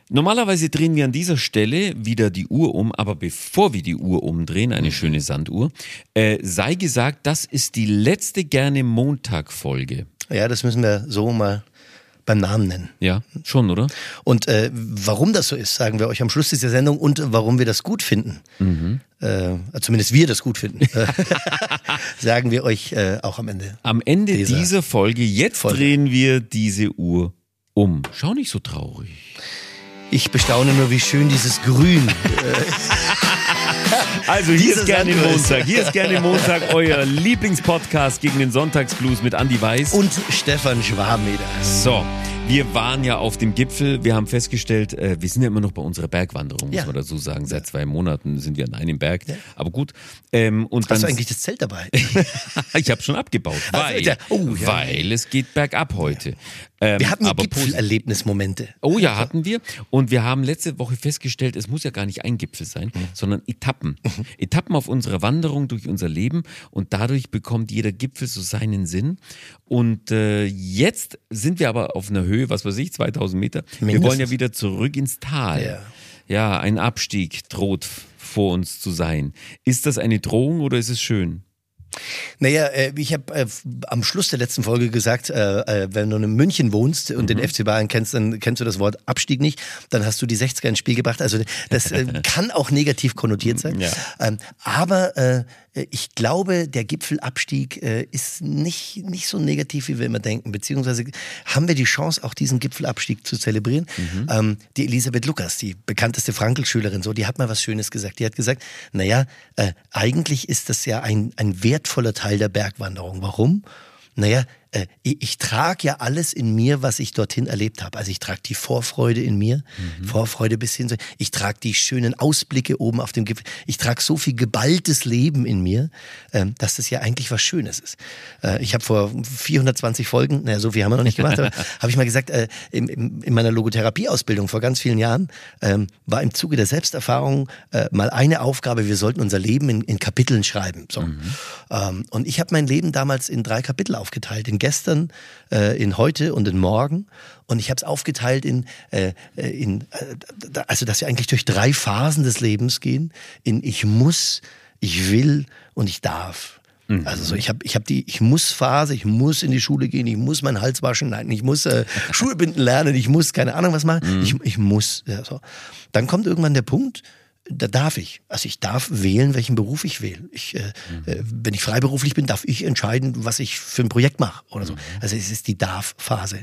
Normalerweise drehen wir an dieser Stelle wieder die Uhr um, aber bevor wir die Uhr umdrehen, eine schöne Sanduhr, sei gesagt, das ist die letzte Gerne Montag-Folge. Ja, das müssen wir so mal beim Namen nennen. Ja, schon, oder? Und warum das so ist, sagen wir euch am Schluss dieser Sendung und warum wir das gut finden. Zumindest wir das gut finden. Sagen wir euch auch am Ende. Am Ende dieser Folge, jetzt drehen wir diese Uhr um. Schau nicht so traurig. Ich bestaune nur, wie schön dieses Grün Also hier ist Gerne Montag. Hier ist Gerne Montag, euer Lieblingspodcast gegen den Sonntagsblues mit Andi Weiß. Und Stefan Schwarmeder. So, wir waren ja auf dem Gipfel. Wir haben festgestellt, wir sind ja immer noch bei unserer Bergwanderung, muss man dazu sagen. Seit 2 Monaten sind wir an einem Berg. Ja. Aber gut. Und hast du eigentlich das Zelt dabei? Ich habe schon abgebaut, weil es geht bergab heute. Wir hatten Gipfelerlebnismomente. Oh ja, hatten wir. Und wir haben letzte Woche festgestellt, es muss ja gar nicht ein Gipfel sein, sondern Etappen. Etappen auf unserer Wanderung durch unser Leben. Und dadurch bekommt jeder Gipfel so seinen Sinn. Und jetzt sind wir aber auf einer Höhe, was weiß ich, 2000 Meter. Wir wollen ja wieder zurück ins Tal. Ja, ein Abstieg droht vor uns zu sein. Ist das eine Drohung oder ist es schön? Naja, ich habe am Schluss der letzten Folge gesagt, wenn du in München wohnst und den FC Bayern kennst, dann kennst du das Wort Abstieg nicht, dann hast du die 60er ins Spiel gebracht. Also das kann auch negativ konnotiert sein. Ja. Aber ich glaube, der Gipfelabstieg ist nicht so negativ, wie wir immer denken. Beziehungsweise haben wir die Chance, auch diesen Gipfelabstieg zu zelebrieren. Die Elisabeth Lukas, die bekannteste Frankl-Schülerin, die hat mal was Schönes gesagt. Die hat gesagt, naja, eigentlich ist das ja ein wertvoller Teil der Bergwanderung. Warum? Naja, ich trage ja alles in mir, was ich dorthin erlebt habe. Also ich trage die Vorfreude in mir, Vorfreude bis hin zu, ich trage die schönen Ausblicke oben auf dem Gipfel. Ich trage so viel geballtes Leben in mir, dass das ja eigentlich was Schönes ist. Ich habe vor 420 Folgen, so viel haben wir noch nicht gemacht, aber habe ich mal gesagt, in meiner Logotherapieausbildung vor ganz vielen Jahren war im Zuge der Selbsterfahrung mal eine Aufgabe, wir sollten unser Leben in Kapiteln schreiben. So. Und ich habe mein Leben damals in 3 Kapitel aufgeteilt, in gestern, in heute und in morgen. Und ich habe es aufgeteilt also dass wir eigentlich durch 3 Phasen des Lebens gehen. In ich muss, ich will und ich darf. Also so, ich hab die Ich-muss-Phase, ich muss in die Schule gehen, ich muss meinen Hals waschen, nein, ich muss Schuhe binden lernen, ich muss keine Ahnung was machen, ich muss. Ja, so. Dann kommt irgendwann der Punkt, da darf ich. Also ich darf wählen, welchen Beruf ich wähle. Wenn ich freiberuflich bin, darf ich entscheiden, was ich für ein Projekt mache oder so. Also es ist die Darf-Phase.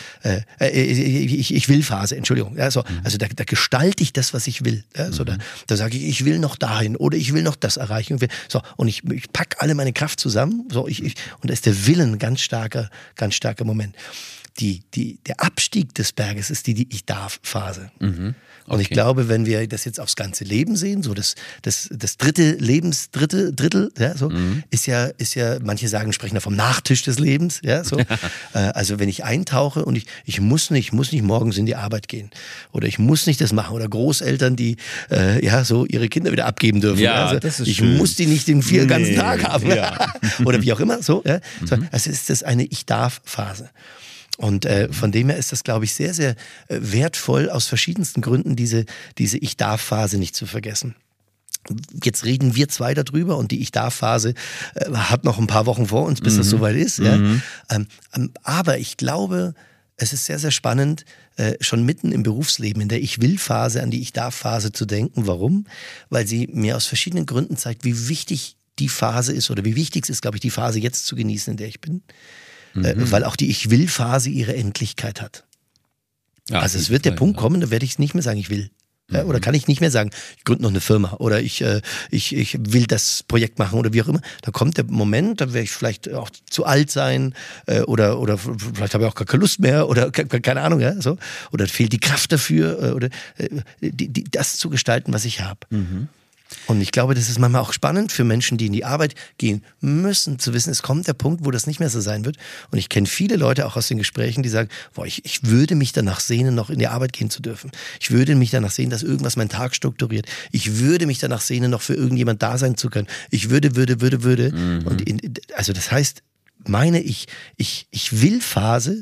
Ich will-Phase, Entschuldigung. Ja, so. Also da gestalte ich das, was ich will. Ja, so, da sage ich will noch dahin oder ich will noch das erreichen. Und ich packe alle meine Kraft zusammen. So, und da ist der Willen ein ganz starker Moment. Der Abstieg des Berges ist die Ich-Darf-Phase. Und ich glaube, wenn wir das jetzt aufs ganze Leben sehen, so das dritte Lebensdrittel, ja, so, ist ja, manche sprechen da vom Nachtisch des Lebens, ja, so. Also wenn ich eintauche und ich muss nicht morgens in die Arbeit gehen oder ich muss nicht das machen oder Großeltern, die so ihre Kinder wieder abgeben dürfen. Ja, also, das ist ich schön. muss die nicht den ganzen Tag haben. Ja. Oder wie auch immer, so. Ja. Also ist das eine Ich-Darf-Phase. Und von dem her ist das, glaube ich, sehr, sehr wertvoll, aus verschiedensten Gründen diese Ich-Darf-Phase nicht zu vergessen. Jetzt reden wir 2 darüber und die Ich-Darf-Phase hat noch ein paar Wochen vor uns, bis das soweit ist. Ja? Aber ich glaube, es ist sehr, sehr spannend, schon mitten im Berufsleben, in der Ich-Will-Phase an die Ich-Darf-Phase zu denken. Warum? Weil sie mir aus verschiedenen Gründen zeigt, wie wichtig die Phase ist oder wie wichtig es ist, glaube ich, die Phase jetzt zu genießen, in der ich bin. Weil auch die Ich-Will-Phase ihre Endlichkeit hat. Ja, also es wird der Punkt kommen, da werde ich nicht mehr sagen, ich will. Ja, oder kann ich nicht mehr sagen, ich gründe noch eine Firma oder ich will das Projekt machen oder wie auch immer. Da kommt der Moment, da werde ich vielleicht auch zu alt sein oder vielleicht habe ich auch gar keine Lust mehr oder keine Ahnung, ja, so. Oder fehlt die Kraft dafür oder das zu gestalten, was ich habe. Und ich glaube, das ist manchmal auch spannend für Menschen, die in die Arbeit gehen müssen, zu wissen, es kommt der Punkt, wo das nicht mehr so sein wird. Und ich kenne viele Leute auch aus den Gesprächen, die sagen, ich würde mich danach sehnen, noch in die Arbeit gehen zu dürfen. Ich würde mich danach sehnen, dass irgendwas meinen Tag strukturiert. Ich würde mich danach sehnen, noch für irgendjemand da sein zu können. Ich würde. Und also das heißt, meine Ich-Will-Phase,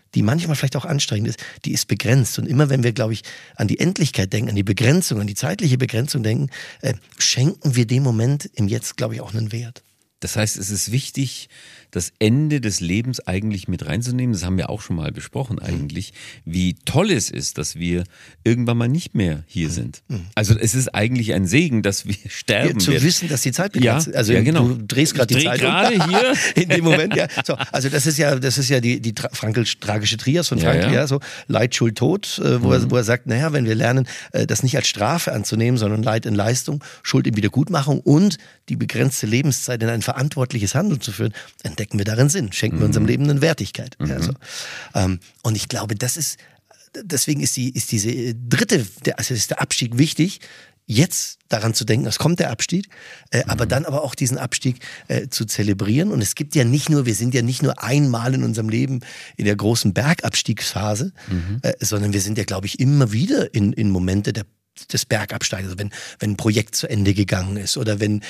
die manchmal vielleicht auch anstrengend ist, die ist begrenzt. Und immer wenn wir, glaube ich, an die Endlichkeit denken, an die Begrenzung, an die zeitliche Begrenzung denken, schenken wir dem Moment im Jetzt, glaube ich, auch einen Wert. Das heißt, es ist wichtig, das Ende des Lebens eigentlich mit reinzunehmen. Das haben wir auch schon mal besprochen eigentlich, wie toll es ist, dass wir irgendwann mal nicht mehr hier sind. Also es ist eigentlich ein Segen, dass wir sterben. Zu wissen, dass die Zeit begrenzt ist. Also genau. Du drehst gerade die Zeit gerade hier. In dem Moment, ja. So, also das ist ja die tragische Trias von Frankl, ja. So Leid, Schuld, Tod, wo er sagt, naja, wenn wir lernen, das nicht als Strafe anzunehmen, sondern Leid in Leistung, Schuld in Wiedergutmachung und die begrenzte Lebenszeit in ein verantwortliches Handeln zu führen, entdecken wir darin Sinn, schenken wir unserem Leben eine Wertigkeit. Ja, so. Und ich glaube, deswegen ist diese dritte, also ist der Abstieg wichtig, jetzt daran zu denken, es kommt der Abstieg, aber dann aber auch diesen Abstieg zu zelebrieren. Und es gibt ja nicht nur, wir sind ja nicht nur einmal in unserem Leben in der großen Bergabstiegsphase, sondern wir sind ja, glaube ich, immer wieder in Momente des Bergabsteigens, also wenn ein Projekt zu Ende gegangen ist oder wenn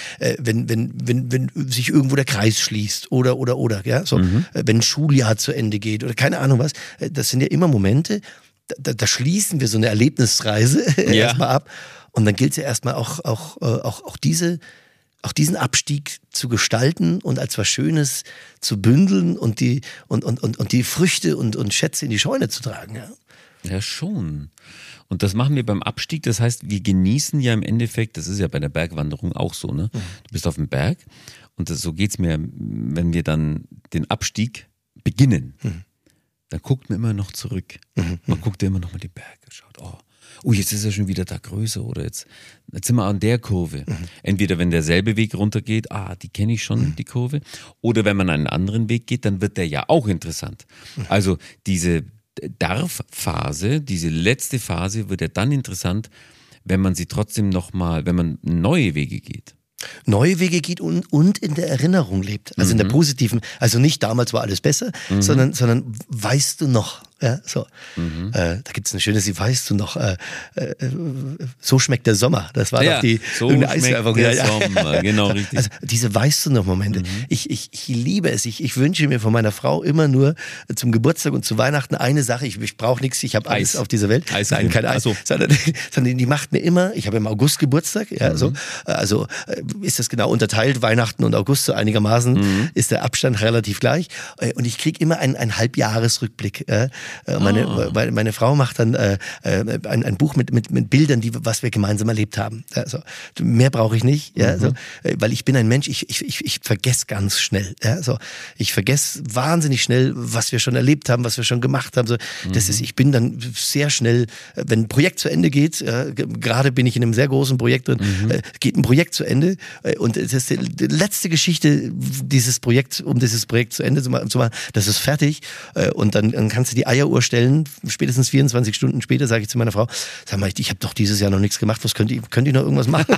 sich irgendwo der Kreis schließt oder, ja, so, wenn ein Schuljahr zu Ende geht oder keine Ahnung was, das sind ja immer Momente, da schließen wir so eine Erlebnisreise erstmal ab und dann gilt es ja erstmal auch diesen Abstieg zu gestalten und als was Schönes zu bündeln und die Früchte und Schätze in die Scheune zu tragen, ja. Ja, schon. Und das machen wir beim Abstieg. Das heißt, wir genießen ja im Endeffekt, das ist ja bei der Bergwanderung auch so, ne? Du bist auf dem Berg und so geht's mir, wenn wir dann den Abstieg beginnen, dann guckt man immer noch zurück. Man guckt ja immer noch mal die Berge, schaut, jetzt ist er schon wieder da größer oder jetzt sind wir an der Kurve. Entweder wenn derselbe Weg runtergeht, die kenne ich schon, die Kurve, oder wenn man einen anderen Weg geht, dann wird der ja auch interessant. Also diese Darf-Phase, diese letzte Phase wird ja dann interessant, wenn man sie trotzdem nochmal, wenn man neue Wege geht. Neue Wege geht und in der Erinnerung lebt, also in der positiven, also nicht damals war alles besser, sondern weißt du noch, ja, so. Da gibt es eine schöne, weißt du noch, so schmeckt der Sommer, das war doch die so Eiswerbung. Der Sommer, genau richtig. Also diese weißt du noch Momente, ich liebe es, ich wünsche mir von meiner Frau immer nur zum Geburtstag und zu Weihnachten eine Sache, ich brauche nichts, ich habe alles auf dieser Welt, nein, kein Eis, sondern die macht mir immer, ich habe im August Geburtstag, ja, so, also ist das genau unterteilt, Weihnachten und August so einigermaßen, ist der Abstand relativ gleich und ich kriege immer einen Halbjahresrückblick. Meine Frau macht dann ein Buch mit Bildern, was wir gemeinsam erlebt haben. Also, mehr brauche ich nicht, ja, so, weil ich bin ein Mensch, ich vergesse ganz schnell. Ja, so. Ich vergesse wahnsinnig schnell, was wir schon erlebt haben, was wir schon gemacht haben. So. Ich bin dann sehr schnell, wenn ein Projekt zu Ende geht, gerade bin ich in einem sehr großen Projekt drin, geht ein Projekt zu Ende und das ist die letzte Geschichte dieses Projekt zu Ende zu machen, das ist fertig und dann kannst du die Eieruhr stellen, spätestens 24 Stunden später sage ich zu meiner Frau, sag mal, ich habe doch dieses Jahr noch nichts gemacht, könnt ihr noch irgendwas machen?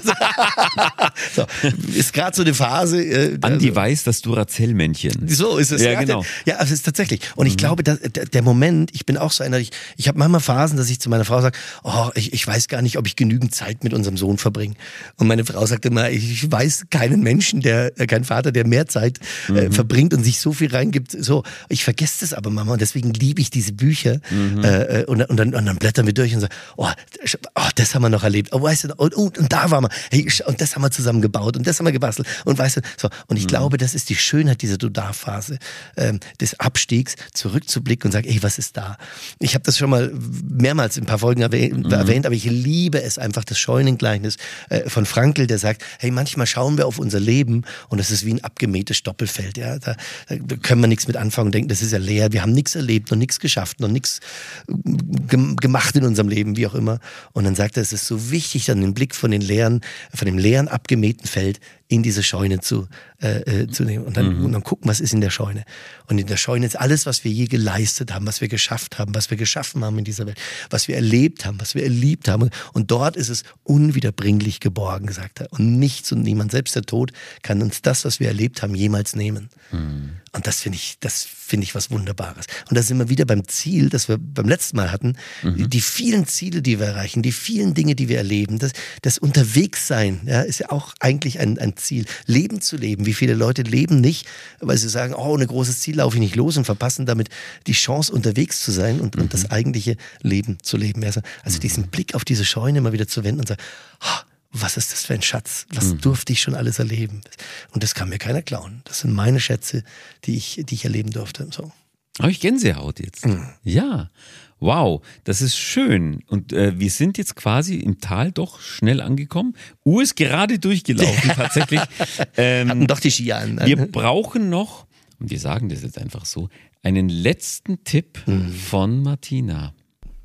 So, ist gerade so eine Phase. Andi weiß das Duracell-Männchen. So ist es. Ja, genau. Ja, es ist tatsächlich. Und ich glaube, der Moment, ich bin auch so einer, ich habe manchmal Phasen, dass ich zu meiner Frau sage, ich weiß gar nicht, ob ich genügend Zeit mit unserem Sohn verbringe. Und meine Frau sagt immer, ich weiß keinen Menschen, keinen Vater, der mehr Zeit verbringt und sich so viel reingibt. So, ich vergesse das aber, Mama, und deswegen liebe ich diese Bücher. Und dann blättern wir durch und sagen, das haben wir noch erlebt. Weißt du, und da waren wir. Hey, und das haben wir zusammen gebaut und das haben wir gebastelt. Und weißt du, so. Und ich glaube, das ist die Schönheit dieser Du-Darf-Phase, des Abstiegs, zurückzublicken und sagen, ey, was ist da? Ich habe das schon mal mehrmals in ein paar Folgen erwähnt, aber ich liebe es einfach, das Scheunengleichnis von Frankl, der sagt, hey, manchmal schauen wir auf unser Leben und es ist wie ein abgemähtes Stoppelfeld. Ja? Da können wir nichts mit anfangen und denken, das ist ja leer, wir haben nichts erlebt, noch nichts geschafft, noch nichts gemacht in unserem Leben, wie auch immer. Und dann sagt er, es ist so wichtig, dann den Blick von dem leeren, abgemähten Feld in diese Scheune zu nehmen und dann gucken, was ist in der Scheune. Und in der Scheune ist alles, was wir je geleistet haben, was wir geschafft haben, was wir geschaffen haben in dieser Welt, was wir erlebt haben, was wir erliebt haben. Und dort ist es unwiederbringlich geborgen, sagt er. Und nichts und niemand, selbst der Tod, kann uns das, was wir erlebt haben, jemals nehmen. Und das finde ich was Wunderbares. Und da sind wir wieder beim Ziel, das wir beim letzten Mal hatten. Die vielen Ziele, die wir erreichen, die vielen Dinge, die wir erleben, das Unterwegssein, ja, ist ja auch eigentlich ein Ziel, Leben zu leben. Wie viele Leute leben nicht, weil sie sagen, ohne großes Ziel laufe ich nicht los und verpassen damit die Chance, unterwegs zu sein und das eigentliche Leben zu leben. Also diesen Blick auf diese Scheune mal wieder zu wenden und sagen, was ist das für ein Schatz? Was durfte ich schon alles erleben? Und das kann mir keiner klauen. Das sind meine Schätze, die ich erleben durfte. So. Habe ich Gänsehaut jetzt? Ja. Wow, das ist schön. Und wir sind jetzt quasi im Tal doch schnell angekommen. Uhr ist gerade durchgelaufen, tatsächlich. Hatten doch die Skier an. Ne? Wir brauchen noch, und wir sagen das jetzt einfach so, einen letzten Tipp von Martina.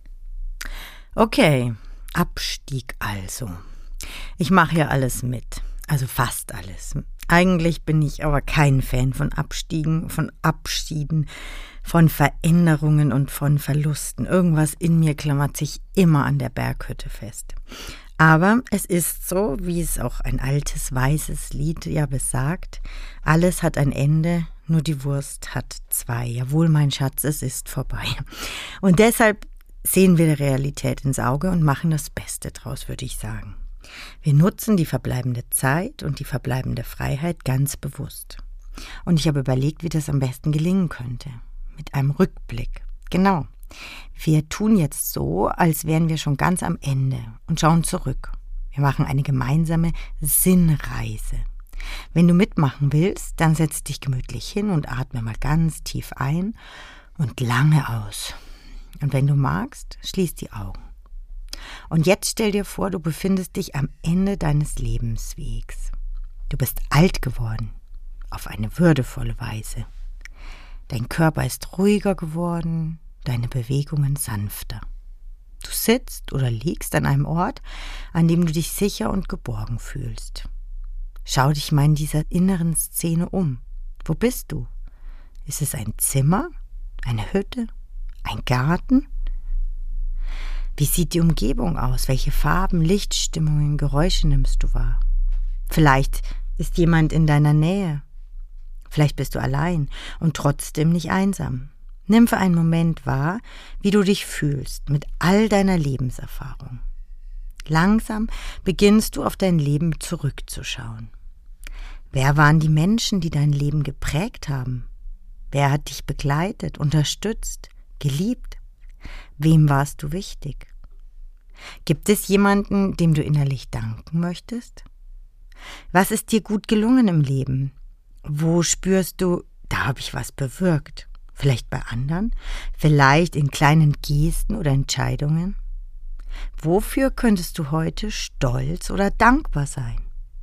Okay, Abstieg also. Ich mache ja alles mit, also fast alles. Eigentlich bin ich aber kein Fan von Abstiegen, von Abschieden, von Veränderungen und von Verlusten. Irgendwas in mir klammert sich immer an der Berghütte fest. Aber es ist so, wie es auch ein altes, weißes Lied ja besagt, alles hat ein Ende, nur die Wurst hat zwei. Jawohl, mein Schatz, es ist vorbei. Und deshalb sehen wir der Realität ins Auge und machen das Beste draus, würde ich sagen. Wir nutzen die verbleibende Zeit und die verbleibende Freiheit ganz bewusst. Und ich habe überlegt, wie das am besten gelingen könnte. Mit einem Rückblick. Genau. Wir tun jetzt so, als wären wir schon ganz am Ende und schauen zurück. Wir machen eine gemeinsame Sinnreise. Wenn du mitmachen willst, dann setz dich gemütlich hin und atme mal ganz tief ein und lange aus. Und wenn du magst, schließ die Augen. Und jetzt stell dir vor, du befindest dich am Ende deines Lebenswegs. Du bist alt geworden, auf eine würdevolle Weise. Dein Körper ist ruhiger geworden, deine Bewegungen sanfter. Du sitzt oder liegst an einem Ort, an dem du dich sicher und geborgen fühlst. Schau dich mal in dieser inneren Szene um. Wo bist du? Ist es ein Zimmer, eine Hütte, ein Garten? Wie sieht die Umgebung aus? Welche Farben, Lichtstimmungen, Geräusche nimmst du wahr? Vielleicht ist jemand in deiner Nähe. Vielleicht bist du allein und trotzdem nicht einsam. Nimm für einen Moment wahr, wie du dich fühlst mit all deiner Lebenserfahrung. Langsam beginnst du auf dein Leben zurückzuschauen. Wer waren die Menschen, die dein Leben geprägt haben? Wer hat dich begleitet, unterstützt, geliebt? Wem warst du wichtig? Gibt es jemanden, dem du innerlich danken möchtest? Was ist dir gut gelungen im Leben? Wo spürst du, da habe ich was bewirkt? Vielleicht bei anderen? Vielleicht in kleinen Gesten oder Entscheidungen? Wofür könntest du heute stolz oder dankbar sein?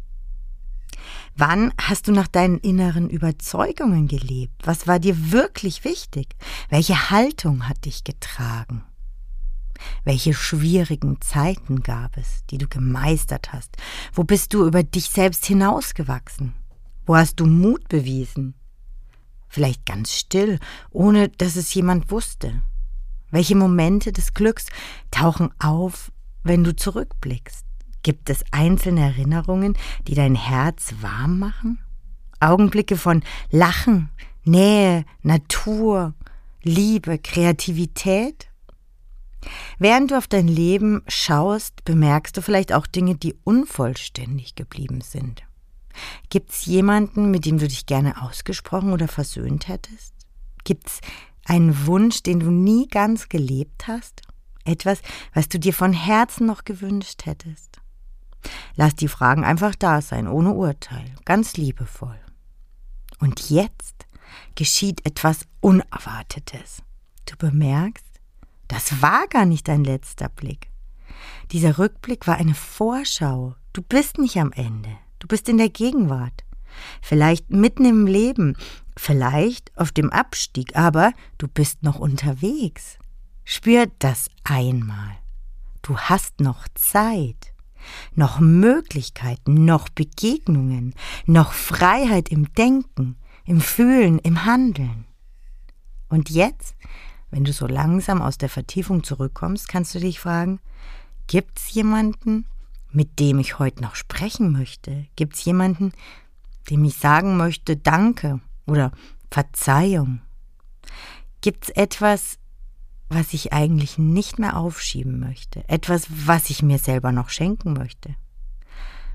Wann hast du nach deinen inneren Überzeugungen gelebt? Was war dir wirklich wichtig? Welche Haltung hat dich getragen? Welche schwierigen Zeiten gab es, die du gemeistert hast? Wo bist du über dich selbst hinausgewachsen? Wo hast du Mut bewiesen? Vielleicht ganz still, ohne dass es jemand wusste. Welche Momente des Glücks tauchen auf, wenn du zurückblickst? Gibt es einzelne Erinnerungen, die dein Herz warm machen? Augenblicke von Lachen, Nähe, Natur, Liebe, Kreativität? Während du auf dein Leben schaust, bemerkst du vielleicht auch Dinge, die unvollständig geblieben sind. Gibt's jemanden, mit dem du dich gerne ausgesprochen oder versöhnt hättest? Gibt's einen Wunsch, den du nie ganz gelebt hast? Etwas, was du dir von Herzen noch gewünscht hättest? Lass die Fragen einfach da sein, ohne Urteil, ganz liebevoll. Und jetzt geschieht etwas Unerwartetes. Du bemerkst, das war gar nicht dein letzter Blick. Dieser Rückblick war eine Vorschau. Du bist nicht am Ende. Du bist in der Gegenwart. Vielleicht mitten im Leben, vielleicht auf dem Abstieg, aber du bist noch unterwegs. Spür das einmal. Du hast noch Zeit, noch Möglichkeiten, noch Begegnungen, noch Freiheit im Denken, im Fühlen, im Handeln. Und jetzt, wenn du so langsam aus der Vertiefung zurückkommst, kannst du dich fragen, gibt's jemanden, mit dem ich heute noch sprechen möchte? Gibt's jemanden, dem ich sagen möchte, Danke oder Verzeihung? Gibt's etwas, was ich eigentlich nicht mehr aufschieben möchte? Etwas, was ich mir selber noch schenken möchte?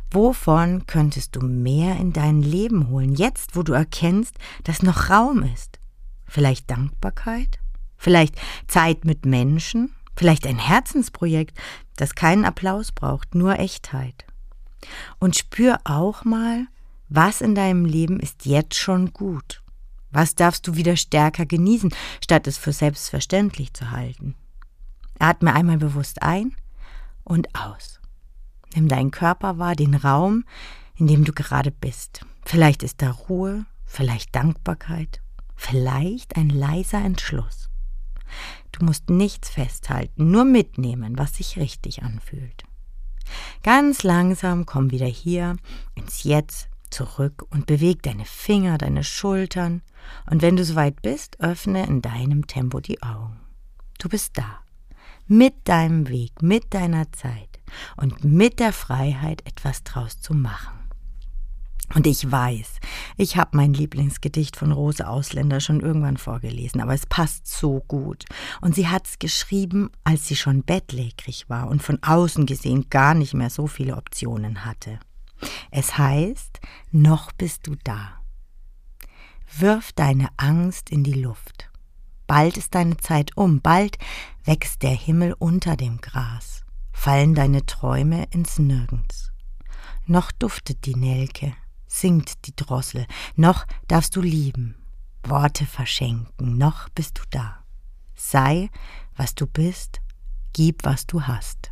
Wovon könntest du mehr in dein Leben holen, jetzt wo du erkennst, dass noch Raum ist? Vielleicht Dankbarkeit? Vielleicht Zeit mit Menschen? Vielleicht ein Herzensprojekt, das keinen Applaus braucht, nur Echtheit. Und spür auch mal, was in deinem Leben ist jetzt schon gut. Was darfst du wieder stärker genießen, statt es für selbstverständlich zu halten? Atme einmal bewusst ein und aus. Nimm deinen Körper wahr, den Raum, in dem du gerade bist. Vielleicht ist da Ruhe, vielleicht Dankbarkeit, vielleicht ein leiser Entschluss. Du musst nichts festhalten, nur mitnehmen, was sich richtig anfühlt. Ganz langsam komm wieder hier ins Jetzt zurück und beweg deine Finger, deine Schultern. Und wenn du soweit bist, öffne in deinem Tempo die Augen. Du bist da, mit deinem Weg, mit deiner Zeit und mit der Freiheit, etwas draus zu machen. Und ich weiß, ich habe mein Lieblingsgedicht von Rose Ausländer schon irgendwann vorgelesen, aber es passt so gut. Und sie hat es geschrieben, als sie schon bettlägerig war und von außen gesehen gar nicht mehr so viele Optionen hatte. Es heißt, noch bist du da. Wirf deine Angst in die Luft. Bald ist deine Zeit um, bald wächst der Himmel unter dem Gras, fallen deine Träume ins Nirgends. Noch duftet die Nelke, singt die Drossel, noch darfst du lieben, Worte verschenken, noch bist du da. Sei, was du bist, gib, was du hast.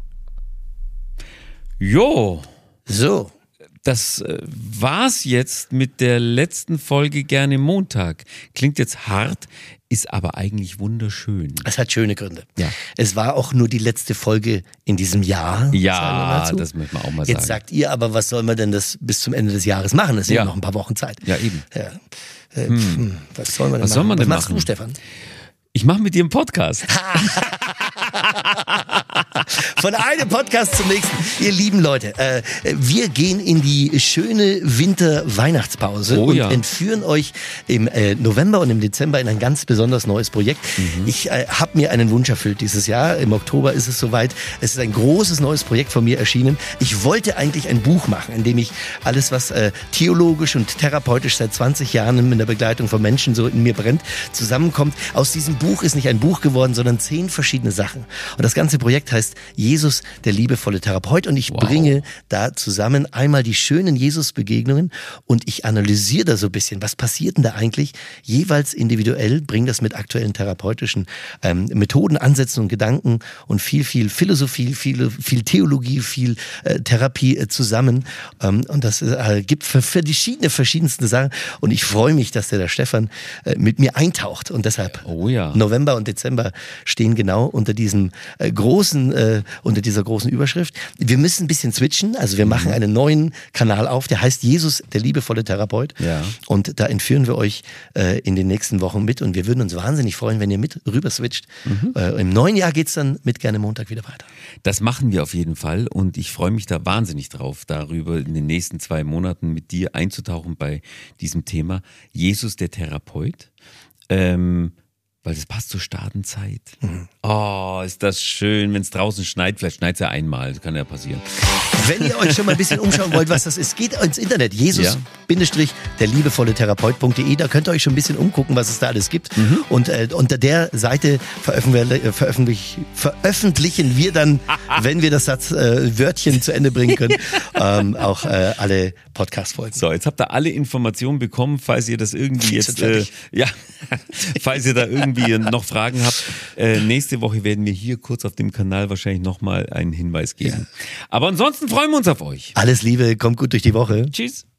Jo, So. das war's jetzt mit der letzten Folge Gerne Montag. Klingt jetzt hart, ist aber eigentlich wunderschön. Es hat schöne Gründe. Ja. Es war auch nur die letzte Folge in diesem Jahr. sagen wir Ja, mal zu. das möchte man auch mal Jetzt sagen. sagt ihr aber, was soll man denn das bis zum Ende des Jahres machen? Es sind Ja. noch ein paar Wochen Zeit. Ja, eben. Ja. Was soll man denn Was soll machen? man denn was machst machen? du, Stefan? Ich mache mit dir einen Podcast. Von einem Podcast zum nächsten. Ihr lieben Leute, wir gehen in die schöne Winter-Weihnachtspause Oh und ja. entführen euch im November und im Dezember in ein ganz besonders neues Projekt. Ich habe mir einen Wunsch erfüllt dieses Jahr. Im Oktober ist es soweit. Es ist ein großes neues Projekt von mir erschienen. Ich wollte eigentlich ein Buch machen, in dem ich alles, was theologisch und therapeutisch seit 20 Jahren in der Begleitung von Menschen so in mir brennt, zusammenkommt. Aus diesem Buch ist nicht ein Buch geworden, sondern 10 verschiedene Sachen. Und das ganze Projekt heißt Jesus, der liebevolle Therapeut. Und ich bringe da zusammen einmal die schönen Jesus-Begegnungen und ich analysiere da so ein bisschen, was passiert denn da eigentlich, jeweils individuell, bringe das mit aktuellen therapeutischen Methoden, Ansätzen und Gedanken und viel Philosophie, viel Theologie, viel Therapie zusammen. Und das gibt für verschiedenste Sachen. Und ich freue mich, dass der Stefan mit mir eintaucht. Und deshalb Oh ja. November und Dezember stehen genau unter diesem unter dieser großen Überschrift. Wir müssen ein bisschen switchen, also wir machen einen neuen Kanal auf, der heißt Jesus, der liebevolle Therapeut. Ja. Und da entführen wir euch in den nächsten Wochen mit und wir würden uns wahnsinnig freuen, wenn ihr mit rüber switcht. Im neuen Jahr geht's dann mit Gerne Montag wieder weiter. Das machen wir auf jeden Fall und ich freue mich da wahnsinnig drauf, darüber in den nächsten 2 Monaten mit dir einzutauchen bei diesem Thema Jesus, der Therapeut. Weil das passt zur Startenzeit. Oh, ist das schön, wenn es draußen schneit. Vielleicht schneit es ja einmal, das kann ja passieren. Wenn ihr euch schon mal ein bisschen umschauen wollt, was das ist, geht ins Internet. Jesus-der liebevolle Therapeut.de. Da könnt ihr euch schon ein bisschen umgucken, was es da alles gibt. Und unter der Seite veröffentlichen wir dann, wenn wir das Wörtchen zu Ende bringen können, auch alle Podcast-Folgen. So, jetzt habt ihr alle Informationen bekommen, falls ihr das irgendwie Fix jetzt, und fertig. falls ihr da irgendwie noch Fragen habt. Nächste Woche werden wir hier kurz auf dem Kanal wahrscheinlich nochmal einen Hinweis geben. Aber ansonsten freuen wir uns auf euch. Alles Liebe, kommt gut durch die Woche. Tschüss.